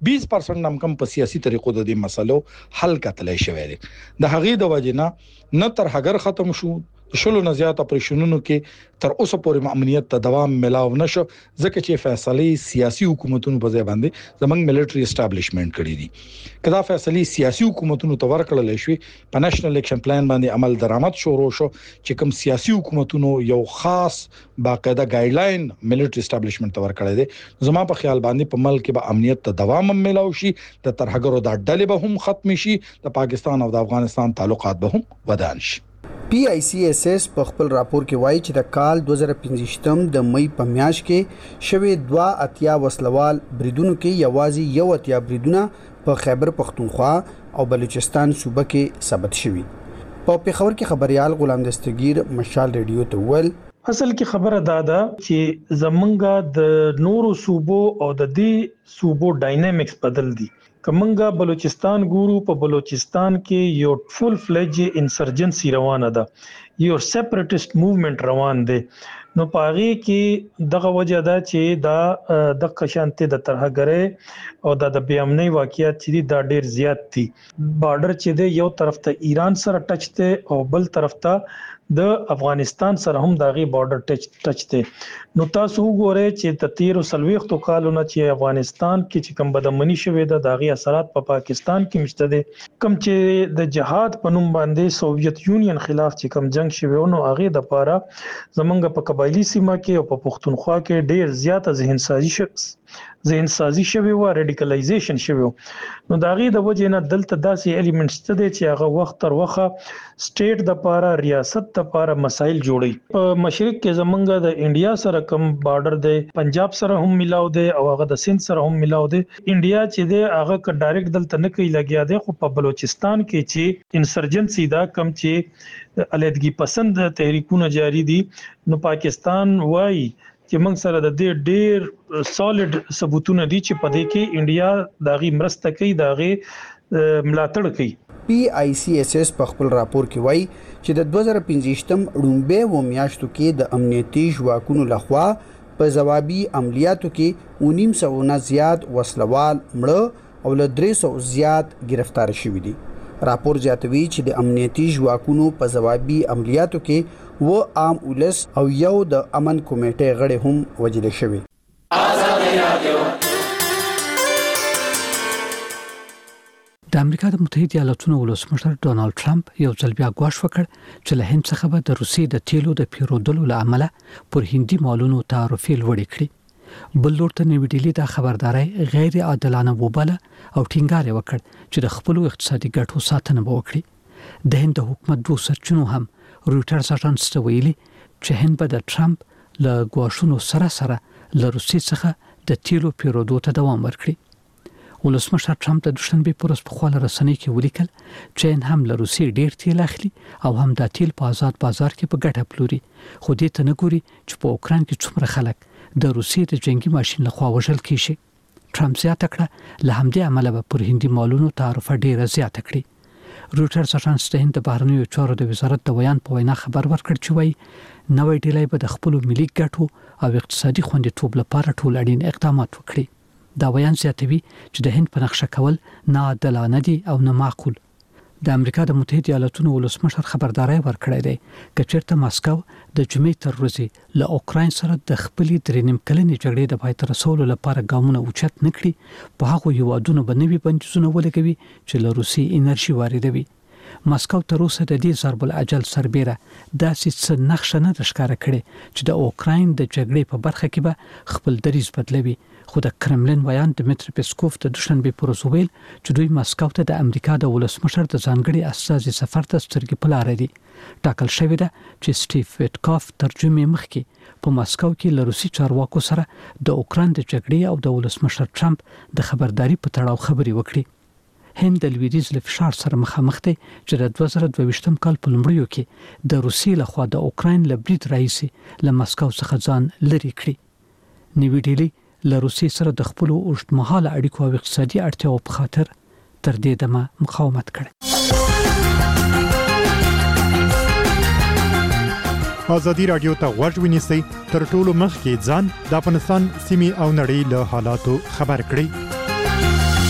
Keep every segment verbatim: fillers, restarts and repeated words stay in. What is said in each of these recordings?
بیس پرسنټ نم کم په سیاسي طریقو د دې مسلو حل کتلای شوی دی. د هغې د وجنه نه تر هغه ختم شو شلو نه زیات اپریشنونو کې تر اوسه پورې امنیت ته دوام ملاو نشو ځکه چې فیصله سیاسي حکومتونو په ځای باندې زمنګ ملټری اسټابلیشمنت کړی دي. کدا فیصله سیاسي حکومتونو ته ورکړل شي په نېشنل الیکشن پلان باندې عمل درآمد شروع شو چې کوم سیاسي حکومتونو یو خاص باقاعده ګایډلاین ملټری اسټابلیشمنت ته ورکړی دی. زما په خیال باندې په ملک کې به امنیت ته دوام ملاو شي، د ترهګرو د ډلې به هم ختم شي، د پاکستان او د افغانستان تعلقات به هم ودان شي. پی آی سی ایس ایس په خپل راپور کې وایي چې د کال دوه زره پنځه د مې په میاشت کې شوې دوه اتیا وسلوال بریدونو کې یوازې یو اتیا بریدونه په خیبر پختونخوا او بلوچستان صوبه کې ثبت شوي. په پیښور کې خبريال غلام دستگیر مشال ریډیو ته ویل اصل کې خبره دا ده چې زمونږه د نورو صوبو او د دې صوبو ډاینامیکس بدل دي. کومنګا بلوچستان ګورو په بلوچستان کې یو فول فلیج انسرجنسی روانه ده، یو سیپریټیست موومېنټ روان دی. نو پاغي کې دغه وجه ده چې دا د قشانته د ترهګرۍ او د بیامنۍ واقعیت چې دا ډیر زیات دي. بارډر چې دی یو طرف ته ایران سره ټچ دی او بل طرف ته د افغانستان سره هم داغي بارډر ټچ ټچ دی. نو تاسو وګورئ چې د تیر سلويختو کالونو چې افغانستان کې چې کوم بدمنی شوې ده داغي اثرات په پا پاکستان کې مشته دي. کوم چې د جهاد په نوم باندې سوویت یونین خلاف چې کوم جنگ شوی نو هغه د پاره زمونږ په قبایلی سیمه کې او په پښتونخوا کې ډیر زیاته ذهن سازي شخص ذهن سازي شوی و ریډیکلایزیشن شوی. نو داغي د وجه نه دلته داسې الیمنټس ته دي چې هغه وخت تر وخه سټیټ د پاره ریاست د پاره مسایل جوړي. په مشرق کې زمونږ د انډیا سره کوم بارډر دی، پنجاب سره هم ملاو دی او هغه د سند سره هم ملاو دی. انډیا چې دی هغه ک ډایرکټ دلته نه کوي لګیا دی، خو په بلوچستان کې چې انسرجنسی دا کم چې علیحدګي پسند تحریکونه جاری دي. نو پاکستان وای چې موږ سره د دې ډېر سالډ ثبوتونه دي چې په دې کې انډیا داغي مرسته کوي، داغي ملاتړ کوي. پی آی سی ایس ایس په خپل راپور کې وایي چې د دوه زره پنځه لومبه و میاشتو کې د امنیتي ځواکونو لخوا په ځوابي عملیاتو کې نیم سو نه زیات وسلوال مړه او له درې سو زیات گرفتار شوي دي. راپور زیاتوي چې د امنیتي ځواکونو په ځوابي عملیاتو کې و عام ولس او یو د امن کمیټې غړي هم وژل شوي. د امریکا د متحده ایالاتونو ولسمشر ډونالد ټرمپ یو ځل بیا غواړ وکړ چې له هند څخه به د روسي د تیلو د پیرودلو لامل پر هندي مالونو تعرفې لوړې کړي. بل لور ته نوې ډیلي دا خبرداري غیر عادلانه وباله او ټینګار وکړ چې د خپل اقتصادي ګټو ساتنه وکړي. د هند حکومت دوه سرچینو هم رويټرز اژانس ته ویلي چې هند به د ټرمپ له غواړشونو سره سره له روسي څخه د تیلو پیرودو ته دوام ورکړي. ولسمشر ټرمپ د دوشنبه پر ورځ په خپل رسنۍ کې ولیکل چې هند هم له روسي ډیر تیل اخلي او هم د تیل په آزاد بازار کې په ګټه پلوري، خو دې ته نه ګوري چې په اوکران کې څومره خلک د روسي د جنگي ماشين لخوا وژل کیږي. ټرمپ زیاته کړه له همدې عمله به پر هندي مالونو تعرفه ډیره زیاته کړي. رويټرز اژانس د هند بهرنیو چارو د وزارت د بیان په وینا خبر ورکړ چې وایي نوې ډیلي به د خپل ملي ګټو او اقتصادي خوندیتوب لپاره ټول اړین اقدامات وکړي. دا بیان زیاتوي چې د هند په نقشه کول نه عادلانه دي او نه معقول. د امریکا د متحده ایالاتونو ولسمشر خبرداري ورکړی دی چې چیرته ماسکو د جمعې تر ورځې له اوکرين سره د خپلې درې نیم کلنې جګړې د پای ته رسولو لپاره ګامونه اوچت نکړي، په هغه هیوادونو باندې بندیزونه ولګوي چې له روسي انرژي واردوي. ماسکو تر اوسه د دې ضرب العجل سربېره داسې څه نقشه نه ښکاره کړي چې د اوکرين د جګړې په برخه کې به خپل دریځ بدلوي. خو د کرملین ویان دمیتری پیسکوف د دوشنبه پر ورځ ویل چې دوی ماسکو ته د امریکا د ولسمشر د ځانګړي استازي سفر ته سترګې په لار دي. ټاکل شوی ده چې سټیف ویټکاف ترجمه مخکې په ماسکو کې له روسي چارواکو سره د اوکران د جګړې او د ولسمشر ټرمپ د خبرداري په تړاو خبري وکړي. هند د لویدیز له فشار سره مخامخ دی چې د دوه زره دوه کال په لومړیو کې د روسي لخوا د اوکرين له برید رئیسي له ماسکو څخه ځان لري کړی. نیوی ډیلی له روسي سره د خپل اوږدمهاله اړیکو او اقتصادي اړتیاو په خاطر تر دې دمه مقاومت کړی. ازادي رادیو ته غوږ ونیسئ تر ټولو مخکې ځان د افغانستان سیمې او نړۍ له حالاتو خبر کړئ.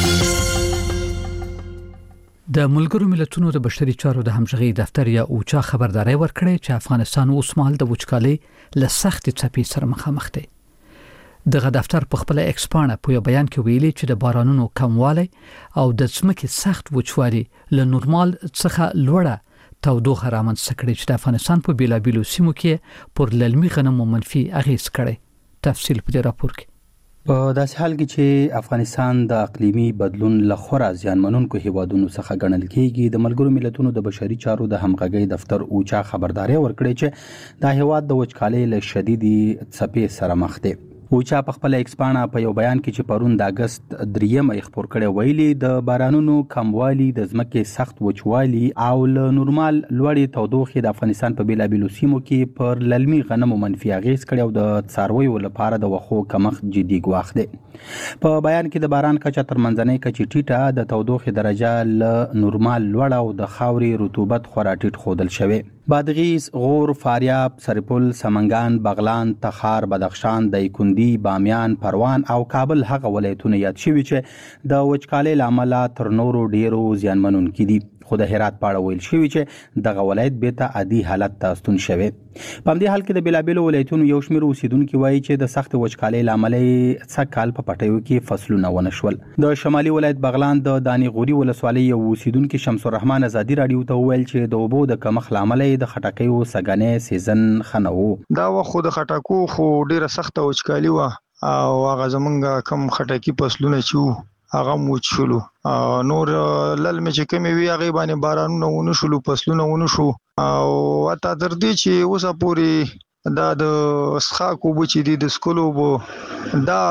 د ملګرو ملتونو د بشري چارو د همغږي دفتر یا اوچا خبرداري ورکړې چې افغانستان اوس مهال د وچکالۍ له سختې څپې سره مخامخ دی. دغه دفتر په خپل ایکسپانه په یو بیان کې ویلي چې د بارانونو کموالی او د ځمکې سخت وچوالي له نورمال څخه لوړه تودوخه رامنځته کړې چې د افغانستان په بیلابیلو سیمو کې پر للمي غنمو منفي اغیز کړي. تفصیل په دې راپور کې. په داسې حال کې چې افغانستان د اقلیمي بدلون له خورا زیانمنونکو هیوادونو څخه ګڼل کېږي، د ملګرو ملتونو د بشري چارو د همغږۍ دفتر اوچا خبرداري ورکړې چې دا هیواد د وچکالۍ له شدیدې څپې سره مخ دی. اوچا په خپل ایکسپانه په یو بیان کې چې پرون د اگست دریم خبر کړي ویلي د بارانونو کموالی د ځمکې سخت وچوالي او له نورمال لوړې تودوخې د افغانستان په بیلابیلو سیمو کې پر للمي غنمو منفي اغیز کړي او د څارویو لپاره د وخو کمښت جدي ګواښ دی. په بیان کې د باران کچه تر منځنۍ کچې ټیټه، د تودوخې درجه له نورمال لوړه او د خاورې رطوبت خورا ټیټ ښودل شوی. بادغیس، غور، فاریاب، سرپل، سمنګان، بغلان، تخار، بدخشان، دایکندي، بامیان، پروان او کابل هغه ولایتونه یاد شوي چې د وچکالۍ له امله تر نورو ډیرو زیانمنونکي دي. خو د هرات په اړه ویل شوي چې دغه ولایت بیرته عادي حالت ته ستون شوی. په همدې حال کې د بیلابیلو ولایتونو یو شمېر اوسیدونکي وایي چې د سخت وچکالۍ له امله څه کال په پټیو کې فصلونه ونه شول. د شمالي ولایت بغلان د دانی غوري ولسوالۍ یو اوسیدونکي شمس الرحمن ازادي رادیو ته وویل چې د اوبو د کمښت له امله د خټکیو سګنې سیزن ښه نه و. دا وخت د خټکو خو ډیره سخته وچکالي وه او هغه زمونږ کم خټکي فصلونه چې وو هغه موچ شلو. نور للمې چې کمې وي هغې باندې بارانونه ونه شلو، فصلونه ونه شو او حتی تر دې چې اوسه پورې دا د څښاک اوبه چې دي د څښلو اوبه دا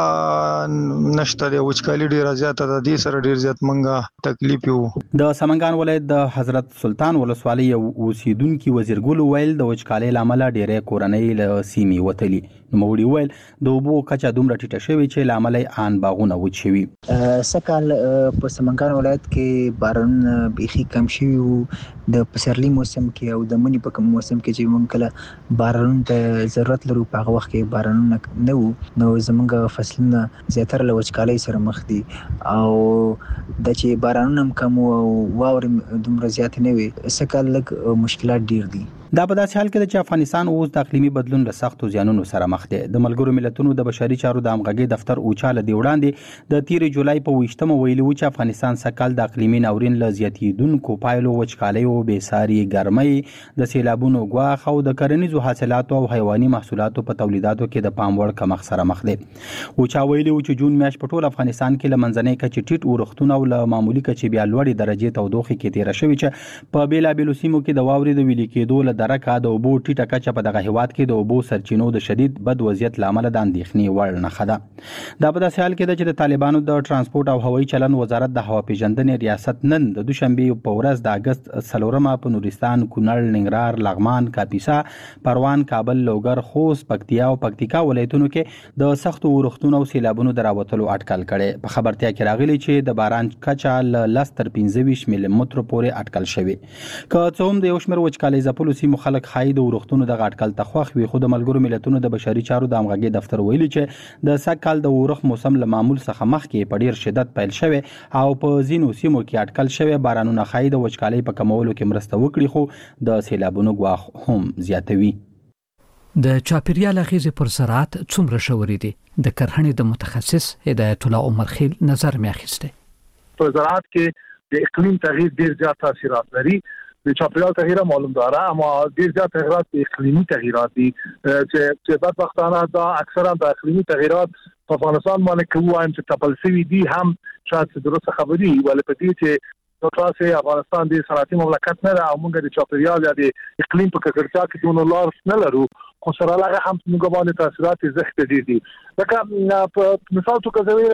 نشته دی. وچکالي ډېره زیاته ده، دې سره ډېر زیات موږ تکلیف یو. د سمنګان ولایت د حضرت سلطان ولسوالۍ یو اوسیدونکي وزیرګل ویل د وچکالۍ له امله ډېرې کورنۍ له سیمې وتلي. نوموړي ویل د اوبو کچه دومره ټیټه شوې چې له امله یې ان باغونه وچ شوي. سږ کال په سمنګان ولایت کې بارانونه بیخي کم شوي وو. د پسرلي موسم کې او د مني په کوم موسم کې چې موږ کله بارانونو ته ضرورت لرو په هغه وخت کې بارانونه نه وو، نو زموږ فصلونه زیاتره له وچکالۍ سره مخ دي او د چې بارانونه هم کم او واورې دومره زیات نه وي. سږ کال لږ مشکلات ډیر دي. دا په داسې حال کې ده چې افغانستان اوس د اقلیمي بدلون له سختو زیانونو سره مخ دی. د ملګرو ملتونو د بشري چارو د همغږۍ دفتر اوچا له دې وړاندې د تیرې جولای په ویشتمه ویلي و چې افغانستان سږ کال د اقلیمي ناورین له زیاتېدونکو پایلو، وچکالیو، بېساري ګرمۍ، د سیلابونو ګواښ او د کرنیزو حاصلاتو او حیواني محصولاتو په تولیداتو کې د پام وړ کمښت سره مخ دی. اوچا ویلي و چې جون میاشت په ټول افغانستان کې له منځنۍ کچې ټیټ اورښتونه او له معمولي کچې بیا لوړې درجې تودوخې کې تېره شوې چې په بېلابېلو سیمو کې د واورې د ویلي کېدو له درکه د اوبو ټیټه کچه په دغه هیواد کې د اوبو سرچینو د شدید بد وضعیت له امله د اندېښنې وړ نښه ده. دا په داسې حال کې ده چې د طالبانو د ترانسپورټ او هوایي چلن وزارت د هوا پیژندنې ریاست نن د دوشنبې په ورځ د اګست څلورمه په نورستان، کونړ، ننګرهار، لغمان، کاپیسا، پروان، کابل، لوګر، خوست، پکتیا او پکتیکا ولایتونو کې د سختو اورښتونو او سیلابونو د راوتلو اټکل کړی. په خبرتیا کې راغلي چې د باران کچه له لس تر پنځه ویشت ملي مترو پورې اټکل شوی. که څه هم د یو شمېر وچکالۍ ځپلو سیمو خلک ښایي د اورښتونو دغه اټکل ته خوښ وي، خو د ملګرو ملتونو د بشري چارو د همغږۍ دفتر ویلي چې د سږ کال د اورښت موسم له معمول څخه مخکې په ډیر شدت پیل شوی او په ځینو سیمو کې اټکل شوی بارانونه ښایي د وچکالۍ په کمولو کې مرسته وکړي، خو د سیلابونو ګواښ هم زیاتوي. د چاپیریال اغیزې پر زراعت څومره ژورې دي؟ د کرهڼې د متخصص هدایت الله عمر خیل نظر مې اخیستی. په زراعت کې د اقلیم تغییر ډیر زیات تاثیرات لري. د چاپیریال تغییر معلوم داره، اما ډیر زیات تغییرات اقلیمی تغییرات دي چې چې بدبختانه دا اکثرا د اقلیمی تغییرات په افغانستان باندې کوم چې تپل شوي دي هم شاید درسته خبري ولې په دې چې په تاسو افغانستان د صنعتي مملکت نه او موږ د چاپیریال یا د اقلیم په ککړتیا کې دونه لار نه لرو، خو سره هغه هم موږ باندې تاثیرات زیات دي دي. لکه په مثال تو کوي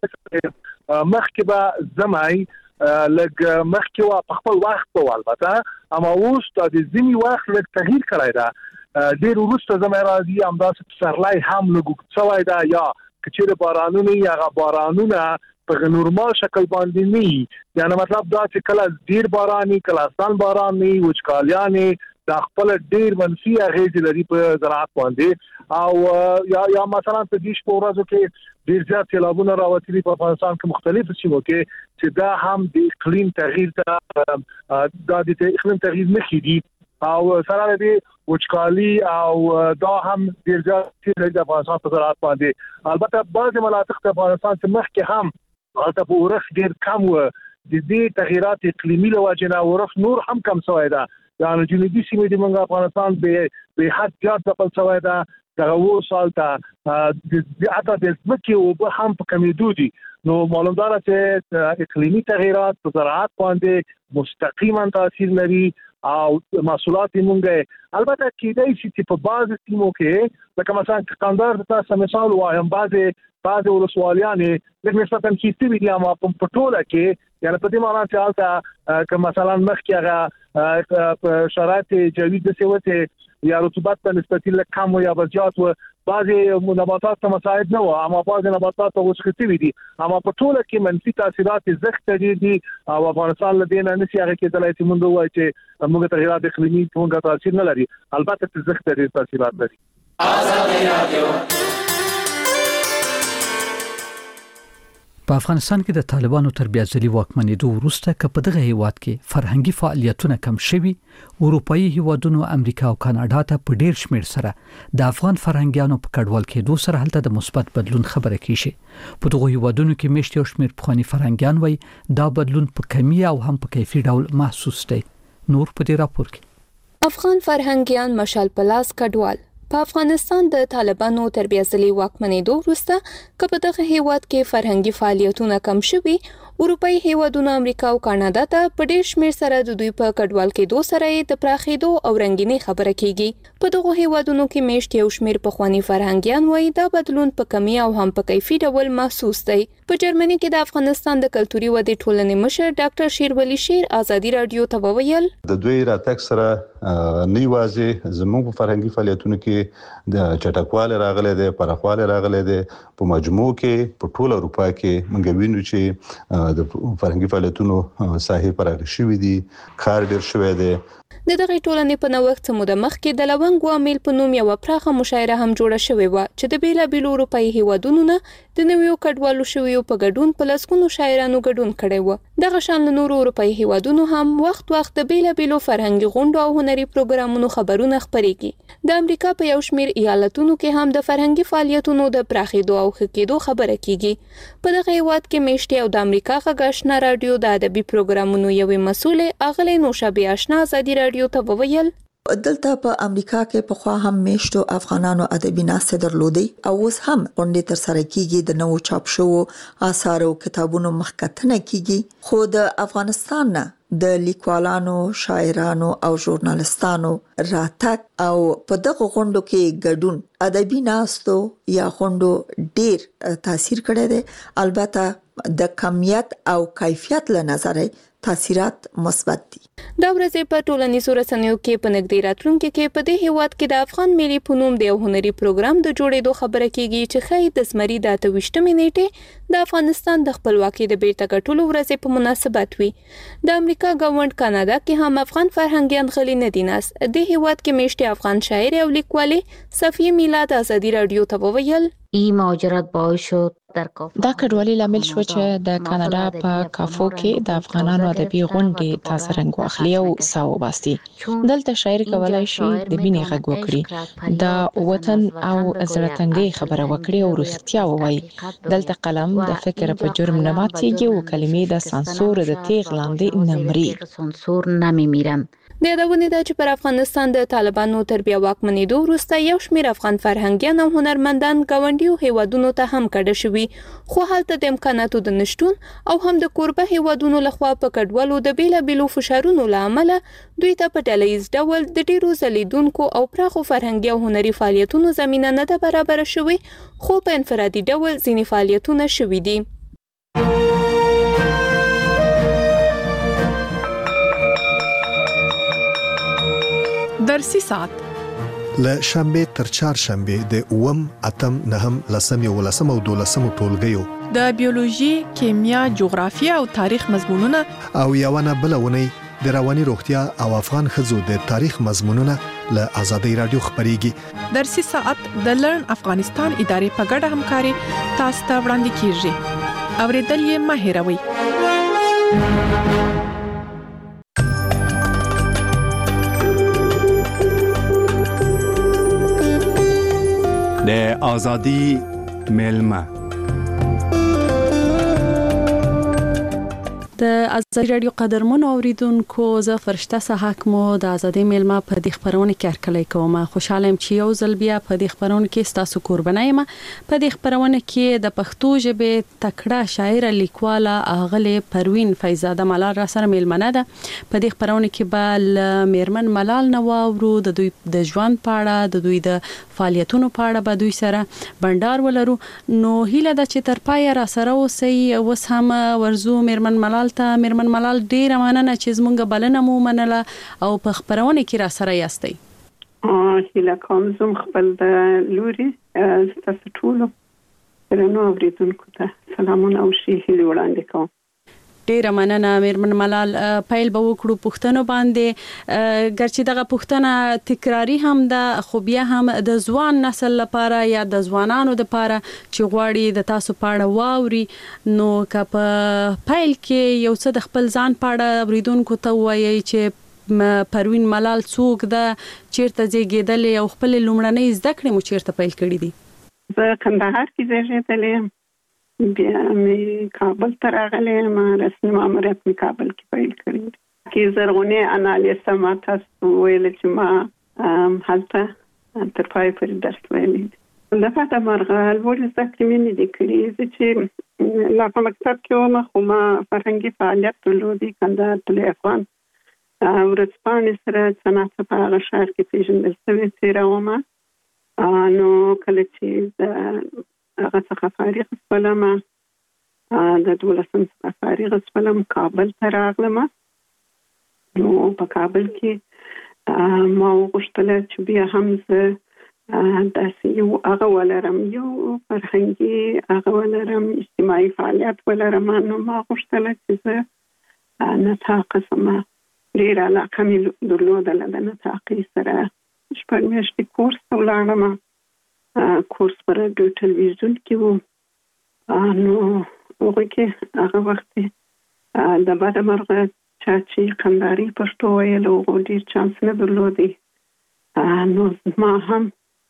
مخکې به زمای لږ مخکې وا په خپل وخت په البته اما اوس د ځینی وخت لږ تغییر کړی دا ډیر وروسته زمای راځي همداسې سرلای هم لږ څوای دا یا کچېره بارانونه یا بارانونه په نورمال شکل باندې نه، یعنی مطلب دا چې کله ډیر باراني کله سان باراني وچکالیانه د خپل ډیر منفي اغیز لري په زراعت باندې او یا یا مثلا په دې شپورازو کې ډیر زیات سیلابونه راوتلي په افغانستان کې مختلفو سیمو کې چې دا هم د اقلیم تغییر ته د اقلیم تغییر نه دي او سره دې وچکالي او دا هم ډیر زیات د افغانستان په زراعت باندې البته بعض مناطق د افغانستان څخه مخکې هم البته په ورخ ډیر کم و د دې تغیرات اقلیمي له وجې نه ورخ نور هم کم شوی ده یعنی جنوبي سیمې د منګ افغانستان به به حد زیات ځپل شوی ده دغه و سال ته د اته د ځمکې او به هم په کمیدو دي نو معلوم ده چې اقلیمي تغیرات په زراعت باندې مستقیما تاثیر لري او محصولات موږ البته کېدای شي چې په بعض سیمو کې لکه مثلا کندهار تاسو مثال وایم بعض بعض ولسوالیانې د نسبتا کیسې دي اما په ټوله کې یعنی په دې معنی چې حالت که مثلا مخکې هغه شرایط جوی د سیوته یا رطوبت په نسبت له کم یا زیات و بعضی نباتات ته مساعد نه و اما بعضی نباتات وسختي دي اما په ټوله کې منفي تاثیرات زغت دي او افغانستان له دینه نشي هغه کې دلایل چې موږ وایو چې موږ تغیرات اقلیمي څنګه تاثیر نه لري البته زغت دي تاثیرات لري. آزادي رادیو په افغانستان کې د طالبانو تر بیا ځلي واکمنېدو وروسته که په دغه هیواد کې فرهنګي فعالیتونه کم شوي اروپאי هیوادونو امریکا او کاناډا ته په ډیر شمېر سره د افغان فرهنګیانو په کډوال کېدو سره هلته د مثبت بدلون خبره کیږي په دغه هیوادونو کې مشت یو شمېر پخوانی فرهنګیان وای دا بدلون په کمی او هم په کیفي ډول محسوس دی. نور په دې راپور کې افغان فرهنګیان مشال پلاس کډوال په افغانستان د طالبانو تر بیا ځلي واکمنېدو وروسته که په دغه هیواد کې فرهنګي فعالیتونه کم شوي اروپאי هیوادونو امریکا او کاناډا ته په ډیر شمېر سره د دوی په کډوال کېدو سره د پراخېدو او رنګینۍ خبره کیږي په دغه هیوادونو کې مشت یو شمېر پخوانی فرهنګیان وایي دا بدلون په کمی او هم په کیفي ډول محسوس دی. په جرمني کې د افغانستان د کلتوري ودې ټولنې مشر ډاکټر شیرولی شیر آزادي رادیو ته وویل د دوی راتګ سره نه یوازې زموږ په فرهنګي فعالیتونو کې د چټکواله راغله ده پرخواله راغله ده په مجموع کې په ټوله اروپا کې موږ وینو چې د فرهنګي فعالیتونو ساحې پراخ شوې دي کار ډیر شوی دی. د دغه ټولنې په نوښت سموده مخ کې د لونګ وامل په نوم یو پراخه مشاعره هم جوړه شوې و چې د بیلا بیلو اروپאי هیوادونو نه د نویو کډوالو شویو په ګډون په لسګونو شاعرانو ګډون کړي و. دغه شان نور اروپאי هیوادونو هم وخت وخت د بیلا بیلو فرهنګي غونډو او هنري پروګرامونو خبرونه خپرېږي. د امریکا په یو شمېر ایالتونو کې هم د فرهنګي فعالیتونو د پراخېدو او ښه کېدو خبره کیږي. په دغه هیواد کې مشتي او د امریکا غږ آشنا رادیو د ادبي پروګرامونو یوې مسؤلې اغلې نوشابه آشنا آزادي رادیو ته وویل دلته په امریکا کې په خوا هم میشتو افغانانو ادبي ناسته درلودي او اوس هم غونډې تر سره کیږي د نوو چاپ شوو آثار او کتابونو مخکتنه کیږي خو د افغانستان نه د لیکوالانو شاعرانو او ژورنالستانو راتګ او په دغه غونډو کې ګډون ادبي ناستو یا غونډو ډیر تاثیر کړی دی. البته د کمیت او کیفیت له نظره تاثیرات مثبت دي. دا ورځې په ټولنیزو رسنیو کې په نږدې راتلونکي کې په دې هیواد کې د افغان ملي فنون د یو هنري پروګرام د جوړېدو خبره کیږي چې خی د زمري د اته ویشتمې نیټې د افغانستان د خپلواکۍ د بیرته ګټلو ورځې په مناسبت وي. د امریکا ګاونډ کاناډا کې هم افغان فرهنګیان غلي نه دي ناس. د هیواد کې مشتي افغان شاعر او لیکوالې صفیه میلاد آزادي رادیو ته وویل این مهاجرت باعث شد دا کډوالي لامل شو چې د کاناډا په کافو کې د افغانانو ادبي غونډې تاسو رنګ واخلي او ساو باسي. دلته شاعر کولای شي د مینې غږ وکړي د وطن او زړه خبره وکړي او رښتیا ووایي. دلته قلم د فکر په جرم نه ماتيږي او کلمې د سانسور د تیغ لاندې نه مري. سانسور نمیمیرن. د یادونې ده چې پر افغانستان د طالبانو تر بیا واکمنېدو وروسته یو شمېر افغان فرهنګیان او هنرمندان ګاونډیو هیوادونو ته هم کډه شوي خو هلته د امکاناتو د نشتون او هم د کوربه هیوادونو لخوا په کډوالو د بیلابیلو فشارونو له امله دوی ته په ډلهییز ډول د ډیرو ځلیدونکو او پراخو فرهنګي او هنري فعالیتونو زمینه نه ده برابره شوې خو په انفرادي ډول ځینې فعالیتونه شوي دي. درسي ساعت له شنبه تر چهارشنبه د اووم اتم نهم لسم یو لسم او دولسم ټولګیو د بیولوژي، کیمیا، جغرافیه او تاریخ مضمونونه او یوونه بلونه د رواني روغتیا او افغان ښځو د تاریخ مضمونونه له آزادۍ رادیو خبريږي. درسي ساعت د لرن افغانستان ادارې په ګډه همکاري تاسو ته وړاندې کیږي. اوریدل یې مه هېروئ. د آزادی ملما د آزادي رادیو قدرمنو اوریدونکو زه فرشته صحاک مو د آزادي ملما په دې خبرونه کې هرکلی کوم. خوشاله يم چې یو ځل بیا په دې خبرونه کې تاسو قرباني یم. په دې خبرونه کې د پښتو ژبې تکړه شاعر لیکواله اغله پروین فیضزاده ملال را سره ملمنه ده. په دې خبرونه کې به میرمن ملال نواورو د دوی د ژوند پاړه د دوی د فعالیتونو پاړه به دوی سره بندار ولرو. نو هیله ده چې تر پای را سره اوسئ. اوس هم ورزو میرمن ملال ته میرمن ملال ډیره مننه چې زمونږ بلنه مو منله او په خبرونه کې را سره یاستئ. هیله کوم زم خپل د لوري تاسو ټول درنو اوریدونکو ته سلامونه او شي هیله وړاندې کوم. ډیره مننه میرمن ملال. پایل به وکړو پښتنو باندې ګرچې دغه پښتنه تکراری هم ده خو بیا هم د ځوان نسل لپاره یا د ځوانانو لپاره چې غواړي د تاسو پاړه واوري نو که په پایل کې یو څه د خپل ځان پاړه اوریدونکو ته وایي چې پروین ملال څوک ده چیرته زیږیدلې او خپل لومړنۍ زده کړې مو چیرته پیل کړې دي؟ زه کندهار کې زیږیدلې یم. بیا مې کابل ته راغلې ما رسمي ماموریت مې کابل کې پیل کړی کې زرغونې انالیسه ما تاسو ویل چې ما هلته تر پای پورې درس ویلې د فاته مرغه لوړ زده کړې مې نه دي کړې چې لا په مکتب کې وم خو ما فرهنګي فعالیت درلودی کندهار طلوع افغان ورځپاڼې سره صنعت په هغه ښار کې پیژندل شوې تېره ومه نو کله چې د هغه څخه فارغ شولم د دولسم څخه فارغ شولم کابل ته راغلم. نو په کابل کې ما وغوښتل چې بیا هم زه داسې یو هغه ولرم یو فرهنګي هغه ولرم اجتماعي فعالیت ولرم. نو ما غوښتل چې زه نطاق سم ډېره علاقه مې درلودله د نطاقي سره شپږ میاشتې کورس ته ولاړم. کورس پر رادیو ټلویزیون کې وو. نو هغه کې هغه وخت د بده مرغه چا چې کندهاري پښتو ویل او ډېر چانس نه درلودی. نو ما هم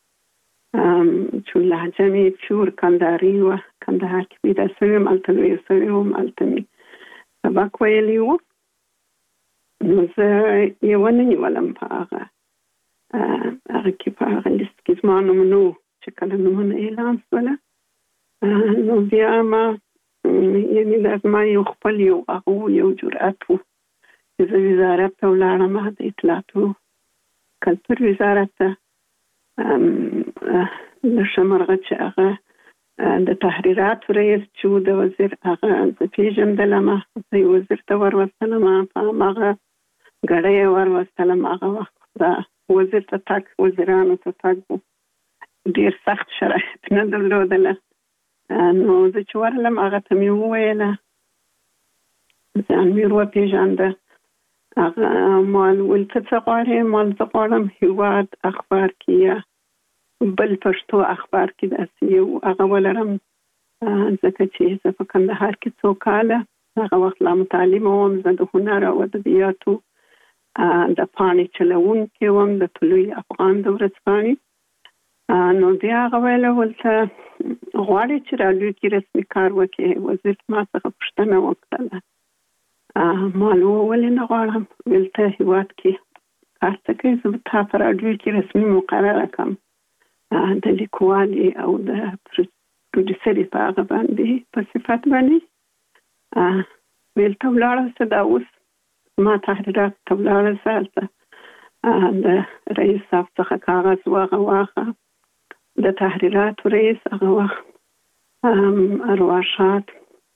چې لهجه مې پیور کندهاري وه کندهار کې پیدا شوې یم هلته لویه شوې وم هلته مې سبق ویلی و. نو زه یې ونه نیولم په هغه هغه کې په هغه لیست کې زما نوم نه و چې کله نومونه اعلان شوله. نو بیا ما یعنې دا زما یو خپل یو هغه یو جرأت و چې زه وزارت ته ولاړم د اطلاعاتو کلتور وزارت ته د شمرغه چې هغه د تحریراتو رئیس چې و د وزیر هغه زه پیژندلم زه یې وزیر ته وروستلم په هماغه ګړی یې وروستلم. هغه وخت د وزیر ته تګ وزیرانو ته تګ و ډیر سخت شرایط نه درلودله. نو زه چې ورغلم هغه ته مې وویله ځان مې وپېژانده. هغه مال ویل ته څه غواړې؟ مال زه غواړم هېواد اخبار کې یا بل پښتو اخبار کې داسې یو هغه ولرم ځکه چې زه په کندهار کې څو کاله هغه وخت لا متعلمه وم. زه د هنر او ادبیاتو د پاڼې چلوونکې وم د طلوع افغان د ورځپاڼې. نو بیا هغه ویله ولته غواړې چې راډیو کې رسمي کار وکړې؟ وزیر ما څخه پوښتنه وکړله. ما ولې نه غواړم؟ ویل ته هېواد کې کار ته کوې زه به تا په راډیو کې رسمي مقرره کړم د لیکوالي او د پروډیوسري په هغه باندې په صفت باندې. ویل ته ولاړه شه دا اوس ما تحریرات ته ولاړه شه هلته د رئیس صاحب څخه کاغذ واخه د تحریراتو رئیس هغه وخت ارواښاد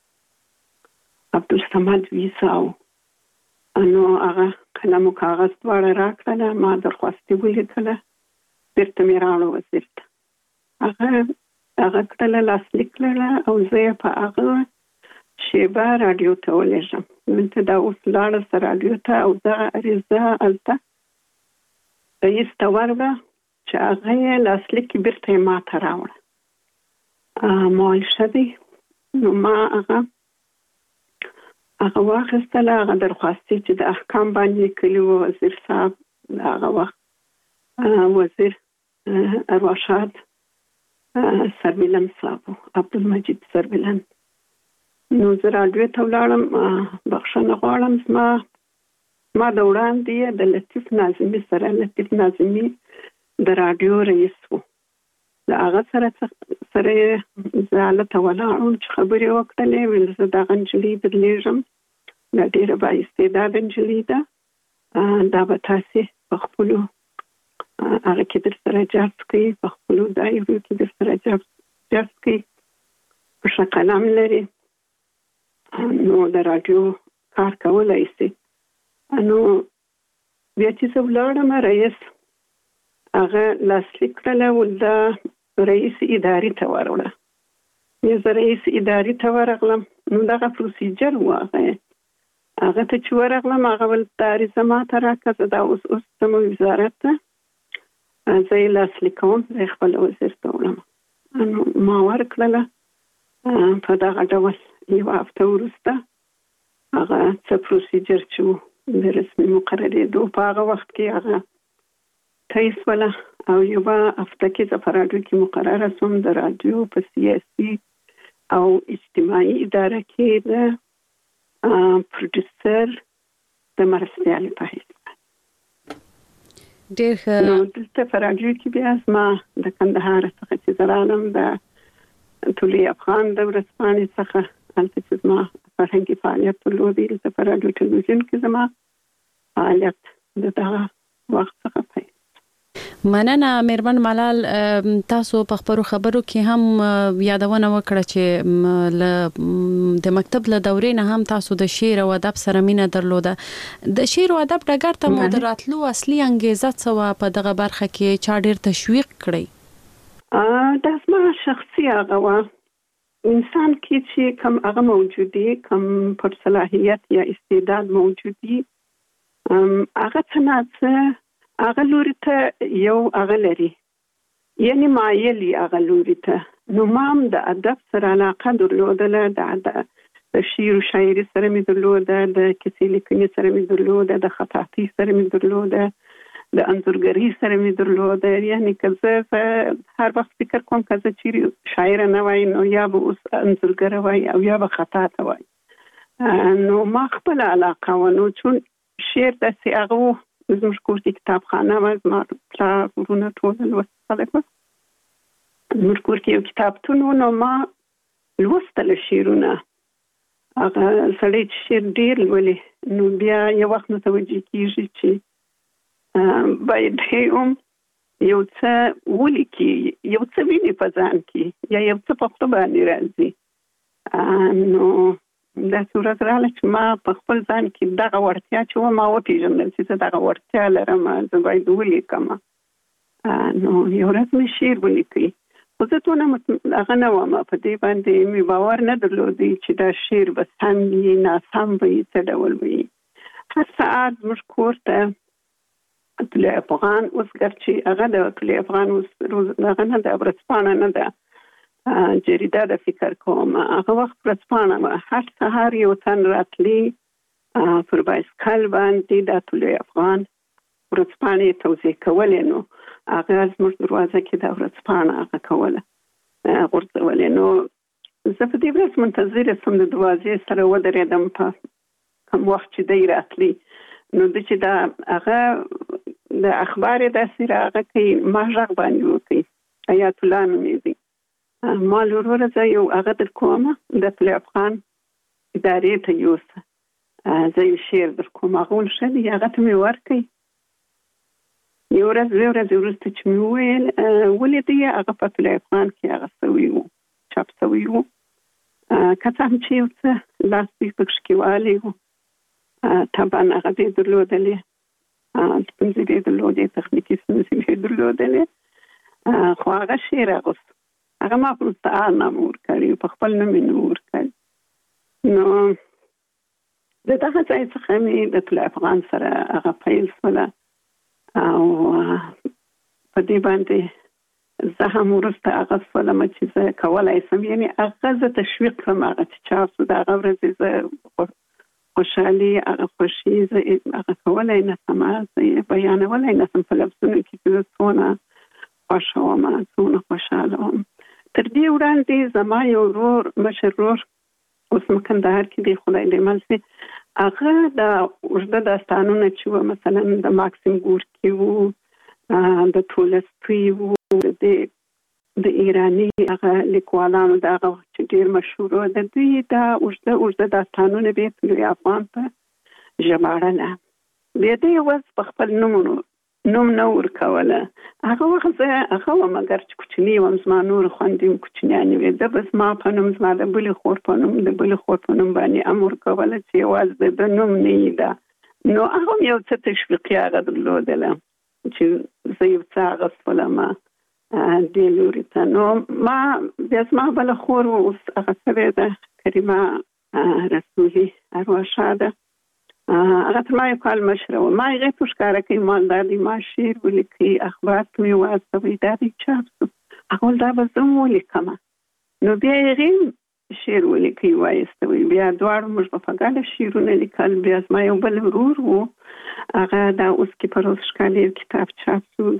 عبدالصمد ویساو. نو هغه قلم او کاغذ دواړه راکړله. ما درخواست یې ولیکله بیرته مې راوړه وزیر ته. هغه هغه کړله لاسلیک کړله او زه یې په هغه شیبه راډیو ته ولېږم. دلته دا اوس لاړه سه راډیو ته او دغه عریضه هلته رئیس ته ورغله چې هغه یې لاسلیک بیرته ما ته راوړه ما شدي نو ما هغه هغه واخیستله هغه درخواستي چې د احکام باندې کلی وزیر صاحب هغه وخت وزیر ارواښاد سربیلن صاحب عبدالمجید سربیلن نو زه راډیو ته ولاړم بخښنه غواړم زما ما د وړاندې د لطیف ناظمي سره لطیف ناظمي د راډیو رئیس و د هغه سره سره زه هلته ولاړم چې خبرې وکړلې ویل زه دغه نجلۍ بدلېږم دا ډېره بااستعداده نجلۍ ده دا به تاسې په خپلو هغه کې در سره جذب کوي په خپلو دایرو کې در سره جذب کوي په ښه قلم لري نو د راډیو کار کولی شي نو بیا چې زه ولاړم رئیس هغه لاسلیک کړله ول د رئیس ادارې ته ورغله بیا زه رئیس ادارې ته ورغلم نو دغه پروسیجر و هغه هغه ته چې ورغلم هغه ول دا عریضه ماته راکړه زه دا اوس اوس ځم وزارت ته زه یې لاسلیک کوم زه یې خپل وزیر ته وړم نو ما ورکړله په دغه ډول یوه هفته وروسته هغه څه پروسیجر چې و د رسمي مقررېدو په هغه وخت کې هغه تایید شوله او یوه هفته کې زه په راډیو کې مقرره شوم د راډیو په سیاسي او اجتماعي اداره کې د پروډوسر د مرستیالې په حیث ډېر ښه نو دلته په راډیو کې بیا زما د کندهار څخه چې زه رالم د طلوع افغان د ورځپاڼې څخه هلته چې زما فرهنګي فعالیت درلودی دلته په راډیو ټلویزیون کې زما فعالیت د دغه وخت څخه پیل مننه مېرمن ملال تاسو په خبرو خبرو کې هم یادونه وکړه چې د مکتب له دورې نه هم تاسو د شعر او ادب سره مینه درلوده د شعر او ادب ډګر ته مو دراتلو اصلي انګیزه څه وه په دغه برخه کې چا ډېر تشویق کړی دا زما شخصي هغه وه انسان کې چې کم هغه موجودي کم پر صلاحیت یا استعداد موجودي هغه څه نه څه هغه لوري ته یو هغه لري یعنی مایلي هغه لوري ته نو ما هم د ادب سره علاقه درلودله د شعر و شاعري سره مې درلوده د کیسې لیکنې سره مې درلوده د خطاطۍ سره مې درلوده د انځورګرۍ سره مې درلوده یعنی که زه هر وخت فکر کوم که زه چیرې شاعره نه وای نو یا به اوس انځورګره وای او یا به خطاطه وای نو ما خپله علاقه وه نو چون شعر داسې هغه و زموږ کور کې کتابخانه وه زما پلار ورونه ټول لوستي خلک وه زموږ کور کې یو کتابتون و نو ما لوستله شعرونه هغه سړی چې شعر ډېر لولي نو بیا یو وخت متوجه کېږي چې باید هم یو څه ولیکي یو څه ویني په ځان کې یا یو څه په خپل باندې راځي نو داسې ورځ راغله چې ما په خپل ځان کې دغه وړتیا چې وه ما وپېژندل چې زه دغه وړتیا لرم زه باید ولیکم نو یو ورځ مې شعر ولیکئ خو زه دونه هغه نه وم په دې باندې مې باور نه درلودی چې دا شعر به سم وي ناسم به وي څه ډول به وي هر ساعت زموږ کور ته طلوع افغان اوس ګرچې هغه د طلوع افغان اوس هغه نه ده ورځپاڼه نه ده جریده د فکر کوم هغه وخت ورځپاڼه وه هر سهار یو تن راتلی پر بایسکل باندې د طلوع افغان ورځپاڼې توزیع کولې نو هغه زموږ دروازه کې دا ورځپاڼه هغه کوله غورځولې نو زه په دې ورځ منتظره شوم د دروازې سره ودرېدم په کوم وخت چې دی راتلی نو د چې دا هغه د اخبار داسې راغی کوي ما غږ باندې وکړي حیات الله نومېږي ما لوروره زه یو هغه در کومه د طلوع افغان ادارې ته یوسه زه یو شعر در کوم هغه ول ښه دی هغه ته مې ورکړئ یو ورځ دوې ورځې وروسته چې مې وویل ولې دی هغه په طلوع افغان کې هغه سوی و چاپ سوی و که څه هم چې یو څه لاس دوی پکښې کې والی و طبعا هغه دې درلودلې ستونزې دې درلودې تخنیکي ستونزې دې درلودلې خو هغه شعر اغوست هغه ما په مستعار نامه ورکړی په خپل نوم یې نه ورکړی نو د دغه ځای څخه مې د طلوع افغان سره هغه پیل شوله او په دې باندې زه هم ورسته هغه فلم چې زه کولای سم یعنی هغه زه تشویق کوم هغه چې چا د هغه ورځې زه خوشحالي هغه خوشي زه هغه کولای نه سم زه بیانولای نه سم په لفظونو کې چې زه څونه خوښه وم څونه خوشحاله وم. تر دې وړاندې زما یو ورور مشر ورور اوس مکندهار کې دی خدای دې مل شي هغه د اوږده داستانونه چې وو مثلا د ماکسیم ګورکي وو د تولستوی وو د د ایرانی هغه لیکوالانو دا هغه چې ډېر مشهور وو د دوی دا اوږده اوږده داستانونه به په لوی افغان ته ژباړله بیا دې اوس په خپل نومونو نوم نه ورکوله هغه وخت زه هغه وم مګر چې کوچنی وم زما نور خویندې هم کوچنیانې وې ده به زما په نوم زما د بلې خور په نوم د بلې خور په نوم باندې هم ورکوله چې یوازې د نوم نه یې ده نو هغه هم یو څه تشویقي هغه درلودله چې زه یو څه اغوستلم دې لوري ته نو ما بیا زما بله خور اوس هغه شوې ده کریمه رسولي ارواښاده هغه تر ما یو کال مشره وه ما هغې ته ښکاره کوي مالدار دی ما شعر ولیکي اخبار ته مې واستوئ دا دی چاپ شو هغه ویل دا به زه هم ولیکمه نو بیا هغې شعر ولیکي وایستوئ بیا دواړو موږ به په ګډه شعرونه لیکل بیا زما یو بل ورور و هغه دا اوس کې په روز ښکالي یو کتاب چاپ شو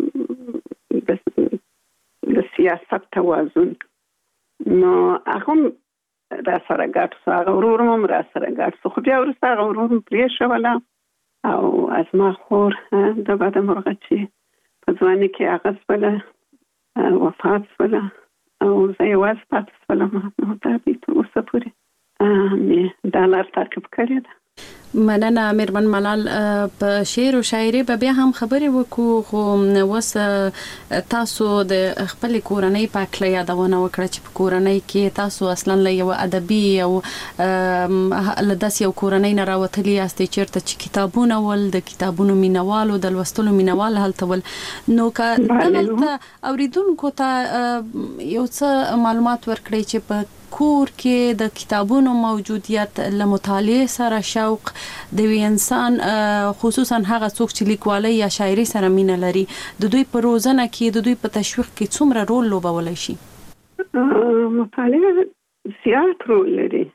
د سیاست توازن نو هغه را سره ګډ شو هغه ورور هم را سره ګډ شو خو بیا وروسته هغه ورور م پرېښوله او زما خور د بده مرغه چې په ځواني کې هغه شوله وفات شوله او زه یوازې پاتې شولم نو دا دی تر اوسه پورې مې دا لار تعقیب کړې ده. مننه میرمن ملال په شعر او شاعري به بیا هم خبرې وکړو خو اوس تاسو د خپل کورنۍ په اړه یادونه وکړه چې په کورنۍ کې تاسو اصلا له یو ادبي او له داسې یو کورنۍ نه راوتلي یاستئ چېرته چې کتابونه ول د کتابونو مینوالو د لوستلو مینوال هلته ول نو که دلته اوریدونکو ته یو څه معلومات ورکړئ چې په کور کې د کتابونو موجودیت له مطالعه سره شوق د وی انسان خصوصا هغه څوک چې لیکوالۍ یا شاعري سره مینه لري د دوی په روزنه کې د دوی په تشویق کې څومره رول لوبولی شي؟ مطالعه زیات رول لري.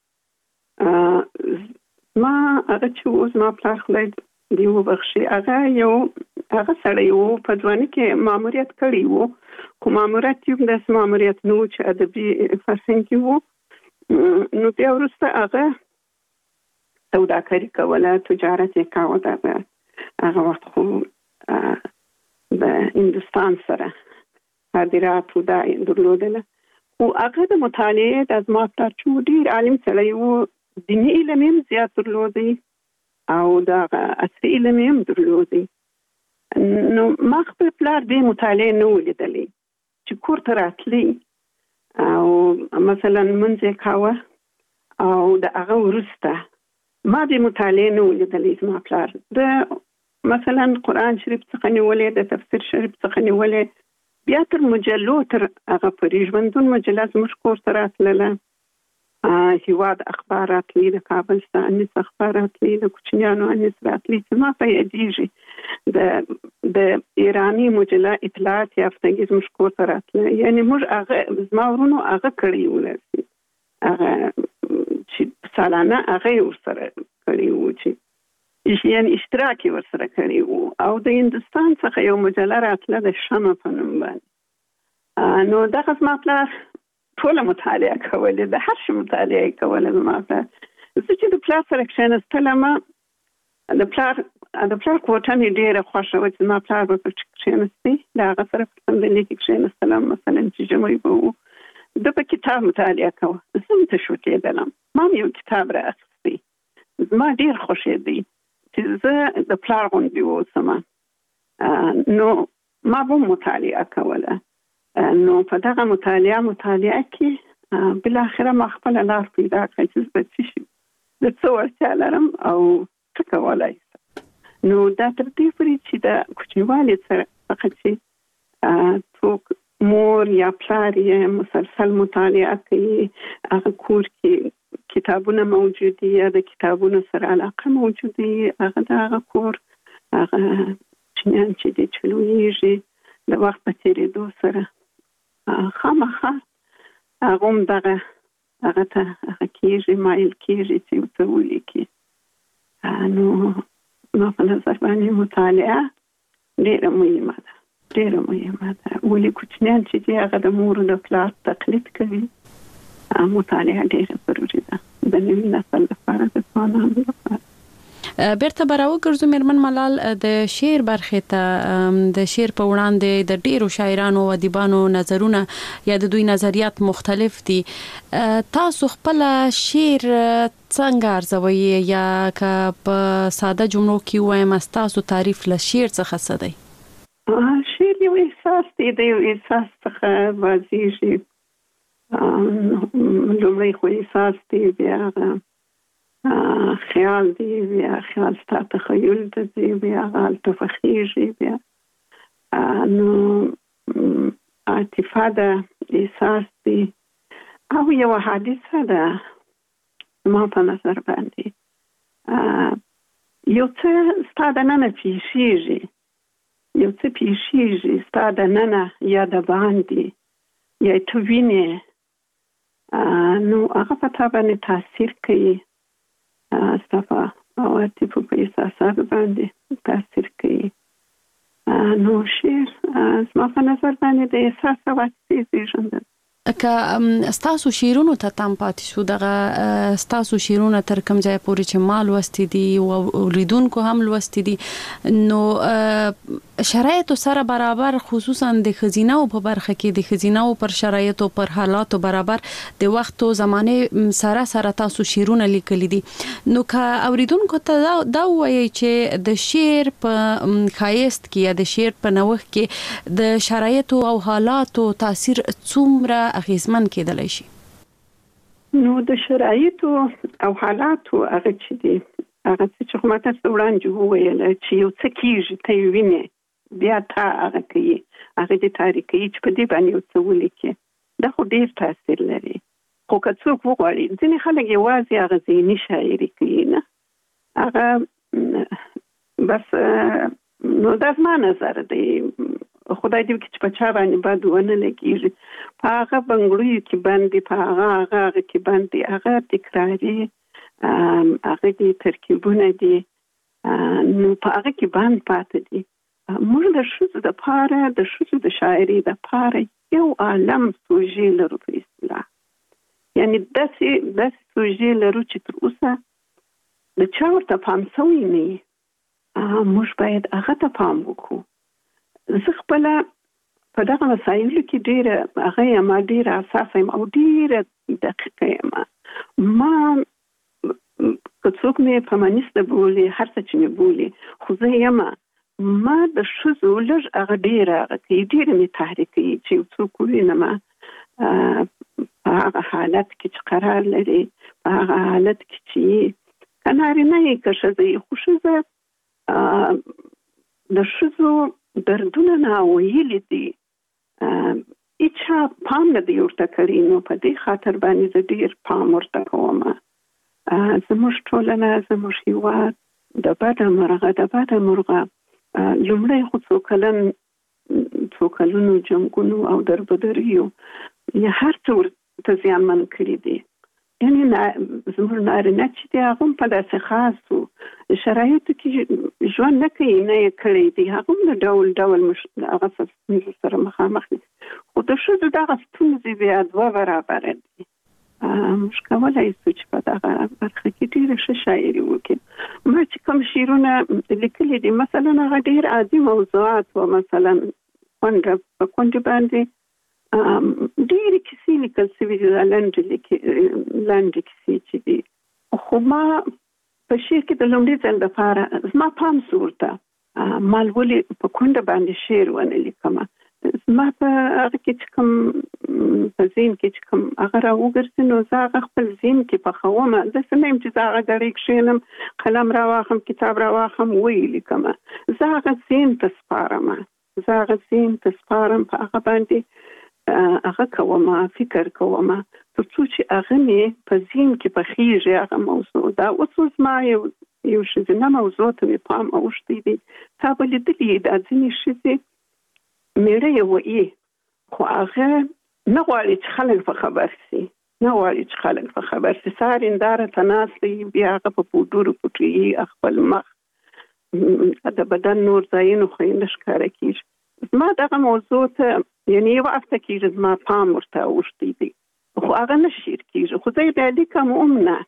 ما هغه چې اوس ما پلار خدای دې وبخښي هغه یو هغه سړی و په ځواني کې ماموریت کړی و خو ماموریت یو داسې ماموریت نه و چې ادبي فرهنګي و نو بیا وروسته هغه سوداګري کوله تجارت یې کاوه دغه هغه وخت خو د هندوستان سره صادرات و دا درلودله خو هغه د مطالعې د زما پلار چې ډېر عالم سړی و دیني علم یې هم زیات درلودی او دغه عصري علم یې هم درلودی نو ما خپل پلار دې مطالعې نه ولیدلی چې کور ته راتلی او مثلا لمونځ یې کاوه او د هغه وروسته ما دې مطالعې نه ولیدلی زما پلار د مثلا قرآن شریف څخه نیولې د تفسیر شریف څخه نیولې بیا تر مجلو تر هغه پورې ژوندون مجله زموږ کور ته راتلله هیواد اخبار راتلی د کابل څخه انیس اخبار راتلی د کوچنیانو انیس راتلی چې ما په یادېږي د د ایرانی مجله اطلاعات یافتګي زموږ کور ته راتله یعنی موږ هغه زما ورونو هغه کړي ولرسي هغه چې سالانه هغه ورسره کړي وو چې یعنی اشتراک ورسره کړي وو او د هندوستان څخه یو مجله راتله د شمع په نوم باندې نو دغه زما پلار ټوله مطالعه کوله د هر شي مطالعه کوله زما پلار زه چې د پلار سره کښېنستلم د پلار د پلار کوټه مې ډېره خوښه وه چې زما پلار به پکې کښېنستی د هغه سره په صندلۍ کې کښېنستلم مثلا چې ژمی به و ده به کتاب مطالعه کوه زه هم تشویقېدلم ما هم یو کتاب رااخیستی زما ډېر خوښېدی چې زه د پلار غوندې واوسم نو ما به مطالعه کوله نو په دغه مطالعه مطالعه کې بالاخره ما خپله لار پیدا کړه چې زه به څه شي د څه وړتیا لرم او څه کولی شم نو دا تر دې پورې چې د کوچنیوالي څخه چې څوک مور یا پلار یې مسلسل مطالعه کوي هغه کور کې کتابونه موجود دي یا د کتابونو سره علاقه موجود دي هغه د هغه کور هغه کوچنیان چې د چلويږي د وخت په تیریدو سره خامخا هغه هم دغه هغه ته هغه کېږي مایل کېږي چې څه ولیکي. نو ما په نظر باندې مطالعه ډېره مهمه ده ډېره مهمه ده. ولې کوچنیان چې دي هغه د مور د پلار تقلید کوي. مطالعه ډېره ضروري ده د نوي نسل لپاره د ځوانانو لپاره. بیرته براو ګرځو میرمن ملال د شعر برخه ته د شعر په وړاندې د ډیرو شاعرانو او ادیبانو نظرونه یا د دوی نظریات مختلف دي. تاسو خپل شعر څنګه ارزوي یا که په ساده جملو کې وایم تاسو تعریف له شعر څخه څه دی؟ شعر یو احساس دی د یو احساس څخه واضحي لومړی خو احساس دی بیا خیال دی بیا خیال ستا تخیل دی بیا غال تفخیږي بیا نو عاطفه ده احساس دی او یو حادثه ده. ما په نظر باندې یو څه ستا د ننه پیښیږي یو څه پیښیږي ستا د ننه یا د باندې یا ته وینې نو هغه په تا باندې تاثیر کوي استفا او عاطفه په احساسات باندې تاثیر کوي. نو شعر زما په نظر باندې د احساس او عاطفې زیږنده. که ستاسو شعرونو ته تم پاتې شو دغه ستاسو شعرونه تر کوم ځای پورې چې ما لوستي دي او اوریدونکو هم لوستي دي نو شرایطو سره برابر خصوصا د خزینه او په برخه کې د خزینه او پر شرایطو پر حالاتو برابر د وخت او زمانه سره سره تاسو شعرونه لیکلي دي. نو که اوریدونکو ته دا وایي چې د شعر په خایست کې یا د شعر په نوښت کې د شرایطو او حالاتو تاثیر څومره اغیزمن کېدلی شي؟ نو د شرایطو او حالاتو هغه چې دي هغه چې خو ماته وړاندې وویل چې یو څه کېږي ته یې وینې بیا تا هغه کوي هغه دې تاریخي چې په دې باندې یو څه ولیکي دا خو ډېر تاثیر لري. خو که څوک وغواړي ځینې خلک یوازې هغه ذهني شاعري کوي نه هغه بس نو دا زما نظر دی. خدای دې چې په چا باندې بد ونه لګېږي په هغه بنګړیو کې باندې په هغه هغه هغه کې باندې هغه تکراري هغه دې ترکیبونه دي نو په هغه کې باندې پاتې دي. موږ د ښځو دپاره د ښځو د شاعري دپاره یو عالم سوژې لرو په اصطلاح یعنې داسې داسې سوژې لرو چې تر اوسه د چا ورته پام سوی نه وي. موږ باید هغه ته پام وکړو. زه خپله په دغه مسایلو کې ډېره هغه یم ډېره حساسه یم او ډېره دقیقه یم. ما که څوک مې فمینیسته بولي هر څه چې مې بولي خو زه یم ما د ښځو لږ هغه ډېره هغه کوي ډېره مې تحریکوي چې یو څوک ووینم په هغه حالت کې چې قرار لري په هغه حالت کې چې که نارینه یې که ښځه یې خو ښځه د ښځو دردونه ناویلي دي هیچا پام نه دی ورته کړی نو په دې خاطر باندې زه ډېر پام ورته کوم. زموږ ټولنه زموږ هېواد د بده مرغه د بده مرغه لومړی خو څو کلن څو کلونو جنګونو او دربدریو یا هر څه ورته زیانمن کړي دي. یعنې زموږ نارینه چې دی هغه هم په داسې خاصو شرایطو کې ژوند نه کوي نه یې کړی دی هغه هم د ډول ډول هغه ستونزو سره مخامخ دي خو د ښځو دغه ستونزې بیا دوه برابره دي. موږ کولی شو چې په دغه برخه کې ډېره ښه شاعري وکړو. ما چې کوم شعرونه لیکلي دي مثلا هغه ډېر عادي موضوعات و مثلا کونډه په کونډې باندې ډېرې کیسې لیکل شوي دي لنډې لنډې کیسې چې دي خو ما په شعر کې د لومړي ځل دپاره زما پام سو ورته ما ولې په کونډه باندې شعر ونه لیکم زما په هغه کې چې کوم په ذهن کې چې کوم هغه راوګرځي نو زه هغه خپل ذهن کې پخوم داسې نه یم چې زه هغه ګړۍ کښېنم قلم راواخلم کتاب راواخلم ویې لیکم زه هغه ذهن ته سپارم زه هغه ذهن ته سپارم په هغه باندې هغه کوم فکر کوم تر څو چې هغه مې په ذهن کې پخېږي هغه موضوع دا اوس اوس ما یو یو ښځینه موضوع ته مې پام اوښتی دی. تا به لیدلي دا ځینې ښځې میړه یې وایي خو هغه نه غواړي چې خلک په خبر شي، نه غواړي چې خلک په خبر شي. سهار هنداره ته ناست دی، بیا هغه په پوډرو پټوي خپل مخ، د بدن نور ځایونه خو یې نه ښکاره کېږي. زما دغه موضوع ته یعنې یو هفته کېږي زما پام ورته اوښتی دی، خو هغه نه شیر کېږي. خو زه یې بیا لیکم هم نه،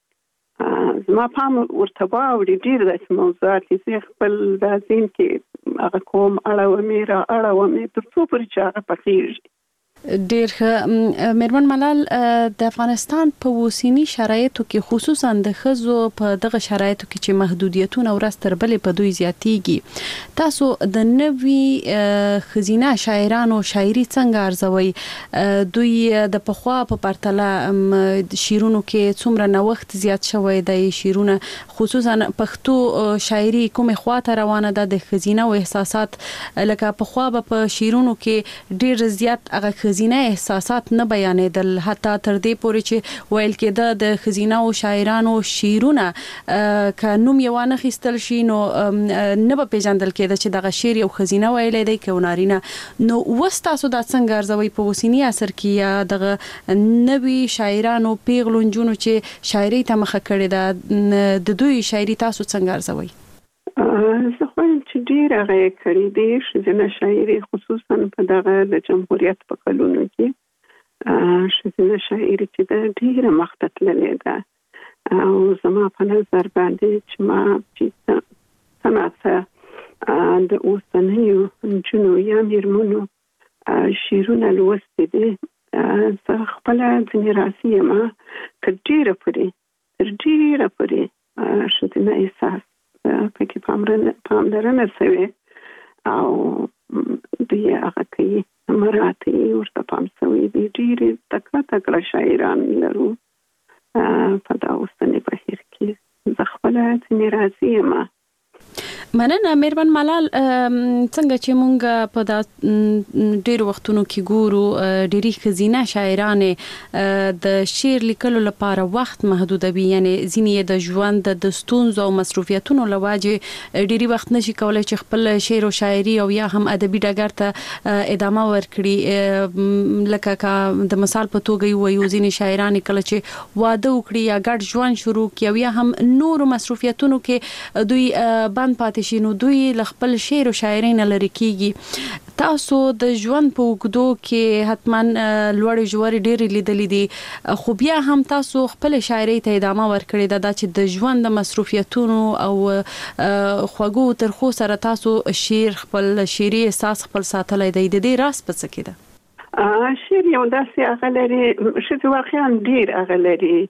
زما پام ورته واوړي. ډېر داسې موضوعات دي زه خپل دا ذهن کې هغه کوم، اړومې را اړومې تر څو پورې چې هغه پخېږي. ډېر ښه. میرمن ملال، د افغانستان په اوسنی شرایطو کې خصوصا د ښځو په دغه شرایطو کې چې محدودیتونه ورځ تر بلې په دوی زیاتېږي، تاسو د نوي ښځینه شاعرانو شاعري څنګه ارزوئ؟ دوی د پخوا په پرتله شعرونو کې څومره نوښت زیات شوی دی؟ شعرونه خصوصا پښتو شاعري کومه خواته روانه ده؟ د ښځینه احساسات لکه پخوا په شعرونو کې ډېر زیات هغه ښځینه احساسات نه بیانېدل، حتی تر دې پورې چې ویل کېده د ښځینه او شاعرانو شعرونه که نوم یې وانه خیستل شي نو نه به پیژندل کېده چې دغه شعر یو ښځینه ویلی دی که نارینه. نو اوس تاسو دا څنګه ارزوئ په اوسني عصر کې، یا دغه نوي شاعرانو پیغلو نجونو چې شاعري ته مخه کړې ده د دوی شاعري تاسو څنګه ارزوئ؟ زه خوایم چې ډېر هغه یې کړي دي ښځینه شاعري، خصوصا په دغه د جمهوریت په کلونو کې ښځینه شاعري چې ده ډېره مخته تللې ده. او زما په نظر باندې چې ما چې څه ناڅه د اوسنیو نجونو یا میرمنو شعرونه لوستي دي، زه خپله ځینې راضي یم تر ډېره پورې تر ډېره پورې ښځینه احساس پکې پاملرنه شوې او دوی هغه کوي، مراتې ورته پام شوی دی. ډېرې تکړه تکړه شاعران لرو په دا اوسني بهیر کې، زه خپله ځینې راضي یم. مننه. میرمن ملال، څنګه چې مونږ په دا ډېر وختونو کې ګورو ډېری ښځینه شاعرانې د شعر لیکلو لپاره وخت محدودوي، یعنی ځینې د ژوند د ستونزو او مصروفیتونو له وجې ډېری وخت نشي کولای چې خپل شعر او شاعري او یا هم ادبي ډګر ته ادامه ورکړي. لکه د مثال په توګه وایو ځینې شاعران کله چې واده وکړي یا ګډ ژوند شروع کړي او یا هم نورو مصروفیتونو کې دوی بند پاتې شي نو دوی له خپل شعر او شاعري نه لرې کیږي. تاسو د ژوند په اوږدو کې حتما لوړې ژورې ډېرې لیدلې دي، خو بیا هم تاسو خپل شاعري ته ادامه ورکړې ده چې د ژوند د مصروفیتونو او خوږو ترخو سره تاسو شعر خپل شعري احساس خپل ساتلی دی. د دې راز په څه کې ده؟ شعر یو داسې هغه لري، ښځې واقعا ډېر هغه لري.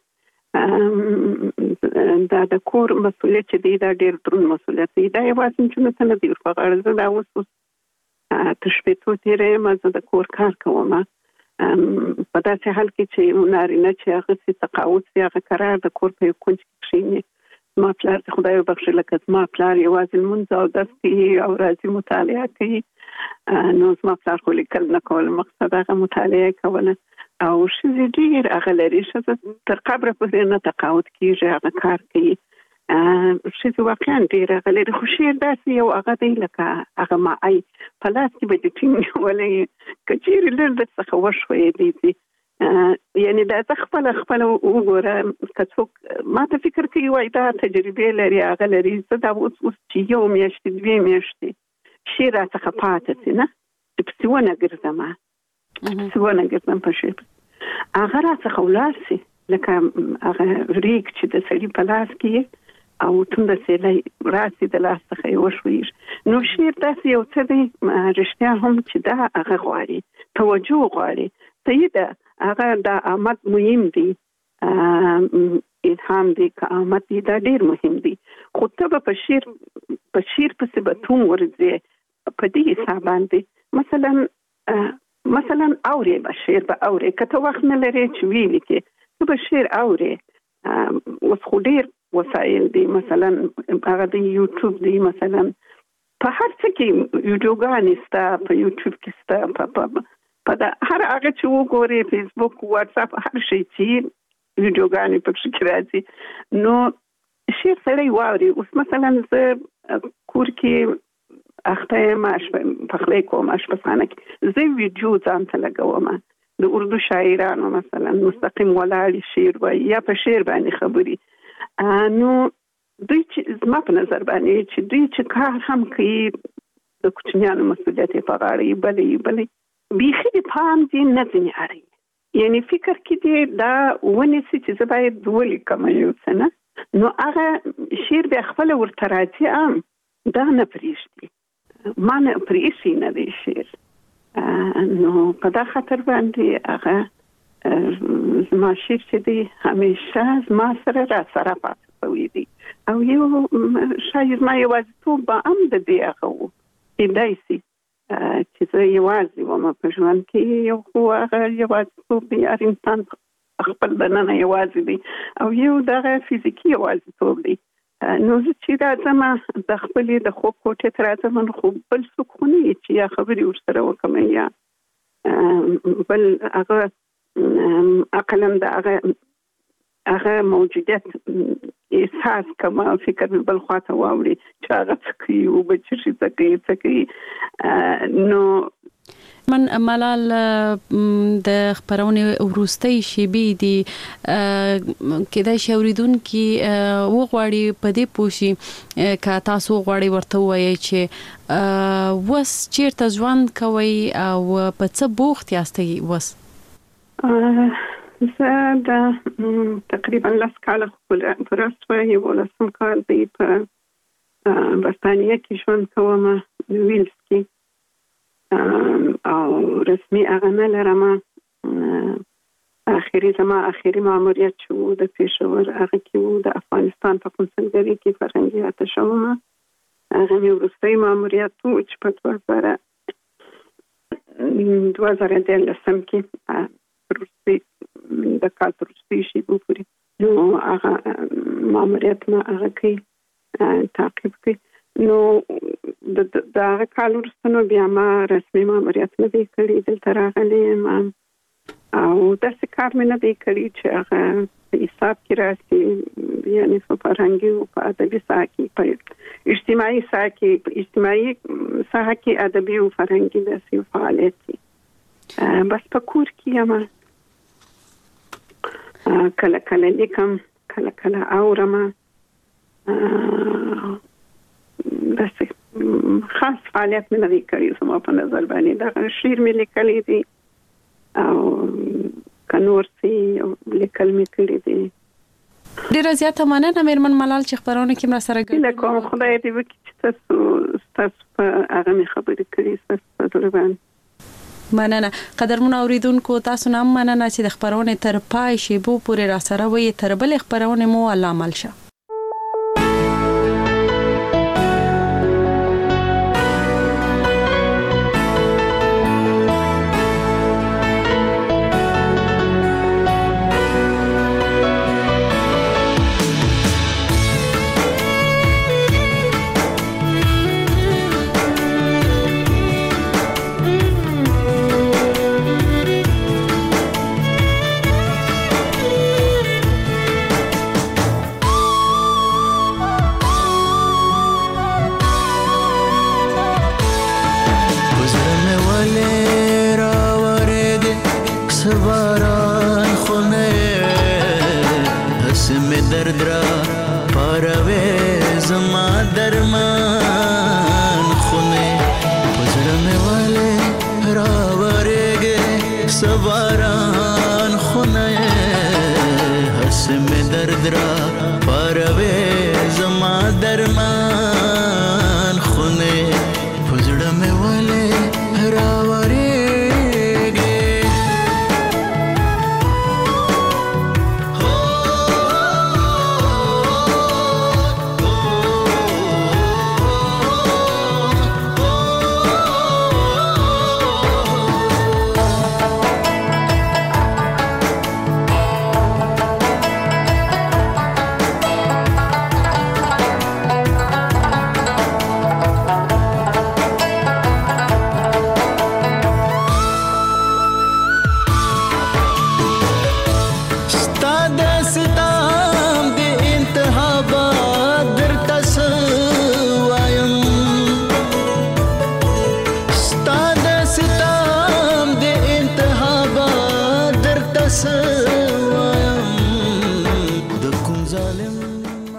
دا د کور مسؤلیت چې دی دا ډېر دروند مسؤلیت دی، دا یوازې نجونو ته نه دی ور په غاړه. زه دا اوس تر شپېتو تېره یم، زه د کور کار کوم په داسې حال کې چې نارینه چې هغه سي تقاعد سي هغه قرار د کور په یو کونج کې کښېني. زما پلار د خدای وبخښي لکه زما پلار یوازې لمونځ او اودس کوي او راځي مطالعه کوي، نو زما پلار خو لیکل نه کول، مقصد هغه مطالعه کوله. او ښځې ډېر هغه لري، ښځه تر قبره پورې نه تقاعد کېږي، هغه کار کوي. ښځې واقعا ډېر هغه لري. خو شعر داسې یو هغه دی لکه هغه ماعی په لاس کې به دې ټینګ نیولی که چېرې لږ درڅخه وښویېدی دي. یعنې دا زه خپله خپله وګوره، که څوک ما ته فکر کوي وایي دا تجربې لري هغه لري، زه دا اوس اوس چې یو میاشتې دوې میاشتې شعر راڅخه پاته سي نه چې پسې ونه ګرځم پسې ونه ګرځم په شعر هغه راڅخه ولاړ سي، لکه هغه ریګ چې د سړي په لاس کې او تونده سیلی راسي د لاس څخه یې وښویږي. نو شعر داسې یو څه دی رښتیا هم چې دا هغه غواړي توجه غواړي. صحیح ده، هغه د آمد مهم دی، الهام دی که آمد دی دا ډېر مهم دی، خو ته به په شعر په شعر پسې به توم ورځې په دې حساب باندې. مثلا مثلا اورې به شعر به اورې، که ته وخت نه لرې چې ویې لیکې ته به شعر اورې. اوس خو ډېر وسایل دی، مثلا هغه د یوټیوب دی، مثلا په هر څه کې ویډیوګانې سته، په یوټیوب کې سته، په دا هر هغه چې وګورې فیسبوک واتساپ هر شی چې ویډیوګانې پکې کې راځي. نو شیر سړی واوري. اوس مثلا زه کور کې اخته ماش پخلی کوم اشپزخانه کې، زه ویډیو ځان ته لګوم د اردو شاعرانو مثلا مستقیم ولاړ شعر وایي یا په شعر باندې خبري. نو دوی چې زما په نظر باندې چې دوی چې کار هم کوي د کوچنیانو مسؤلیت یې په غاړه یې بلې بلې بیخي د پام دې نه ځینې اړوي، یعنی فکر کې دې دا ونیسي چې زه باید ولیکم یو څه نه، نو هغه شعر بیا خپله ورته راځي ام دا نه پرېږدي، ما نه پرېښي نه دی شعر. نو په دا خاطر باندې هغه زما شعر چې دی همیشه زما سره را سره پاتې شوی دی او یو شاید ما یوازیتوب به هم د دې هغه و کېدای شي چې زه یوازې وم په ژوند کې، یو خو هغه یوازیتوب دی، هر انسان خپل دننه یوازې دی او یو دغه فزیکي یوازیتوب دی. نو زه چې راځم د خپلې د خوب کوټې ته راځم نو خو بل څوک خو نه چې یا خبرې ورسره وکړم یا بل هغه عقلا د هغه هغه موجودیت احساس کوم، فکر مې بل خواته واوړي چې هغه څه کوي او به چې شي څه کوي څه کوي. نو من ملال د خبرونې وروستۍ شیبې دي کېدای شي اوریدونکي وغواړي په دې پوه شي که تاسو غواړئ ورته ووایئ چې اوس چیرته ژوند کوئ او په څه بوخت یاستئ اوس؟ زه د تقریبا لس کاله پوره شوه، یولسم کال دی په برطانیه کې ژوند کوم، ویلز کې، او رسمي هغه نه لرم. اخري زما اخري ماموریت چې و د پېښور هغه کې و د افغانستان په قونسلګرۍ کې فرهنګي اتشه وم، هغه مې وروستی ماموریت و چې په دوه زره دوه زره دیارلسم کې وروستي د کال تر وروستۍ شېبو پورې نو هغه ماموریت ما هغه کوي تعقیب کوي. نو د هغه کال وروسته نو بیا ما رسمي ماموریت نه دی کړی، دلته راغلی یم او داسې کار مې نه دی کړی چې هغه په حساب کې راسي، یعنې په فرهنګي او په ادبي ساحه کې، په اجتماعي ساحه کې، په اجتماعي ساحه کې ادبي او فرهنګي داسې فعالیت دی. بس په کور کې یم، کله کله لیکم، کله کله اورم، داسې خاص فعالیت مې نه دی کړی زما په نظر باندې. دغه شعر مې لیکلی دی او که نور څه لیکل مې کړي دي. ډیره زیاته مننه مېرمن ملال چې خبرونه کې مرا سره ګډون کوم. خدای دې وکړي چې تاسو تاسو په هغه مې خبرې کړې تاسو په ټولګان. مننه. قدرمن اوریدونکو تاسو نام مننه چې د خبرونه تر پای شی بو پورې را سره وي، تر بل خبرونه مو الله عمل شه. दर्द रा परवे जमा दरमा